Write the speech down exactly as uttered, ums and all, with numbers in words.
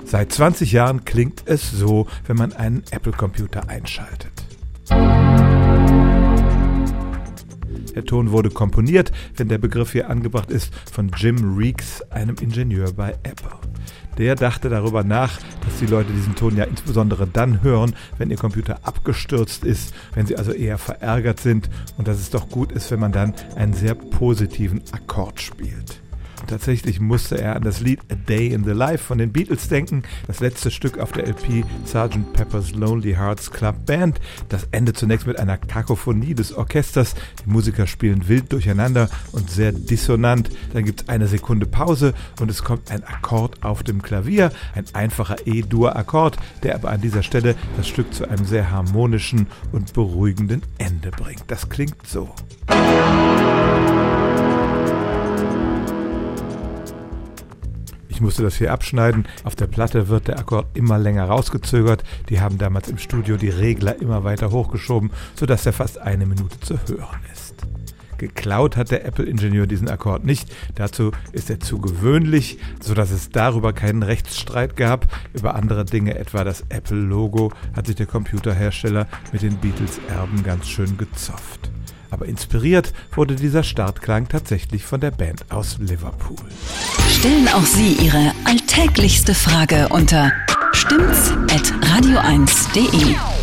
Seit zwanzig Jahren klingt es so, wenn man einen Apple-Computer einschaltet. Der Ton wurde komponiert, wenn der Begriff hier angebracht ist, von Jim Reeks, einem Ingenieur bei Apple. Der dachte darüber nach, dass die Leute diesen Ton ja insbesondere dann hören, wenn ihr Computer abgestürzt ist, wenn sie also eher verärgert sind und dass es doch gut ist, wenn man dann einen sehr positiven Akkord spielt. Tatsächlich musste er an das Lied A Day in the Life von den Beatles denken, das letzte Stück auf der L P Sergeant Pepper's Lonely Hearts Club Band. Das endet zunächst mit einer Kakophonie des Orchesters. Die Musiker spielen wild durcheinander und sehr dissonant. Dann gibt es eine Sekunde Pause und es kommt ein Akkord auf dem Klavier, ein einfacher E-Dur-Akkord, der aber an dieser Stelle das Stück zu einem sehr harmonischen und beruhigenden Ende bringt. Das klingt so. Ich musste das hier abschneiden. Auf der Platte wird der Akkord immer länger rausgezögert. Die haben damals im Studio die Regler immer weiter hochgeschoben, sodass er fast eine Minute zu hören ist. Geklaut hat der Apple-Ingenieur diesen Akkord nicht. Dazu ist er zu gewöhnlich, sodass es darüber keinen Rechtsstreit gab. Über andere Dinge, etwa das Apple-Logo, hat sich der Computerhersteller mit den Beatles-Erben ganz schön gezofft. Aber inspiriert wurde dieser Startklang tatsächlich von der Band aus Liverpool. Stellen auch Sie Ihre alltäglichste Frage unter stimmt's at radio eins punkt de.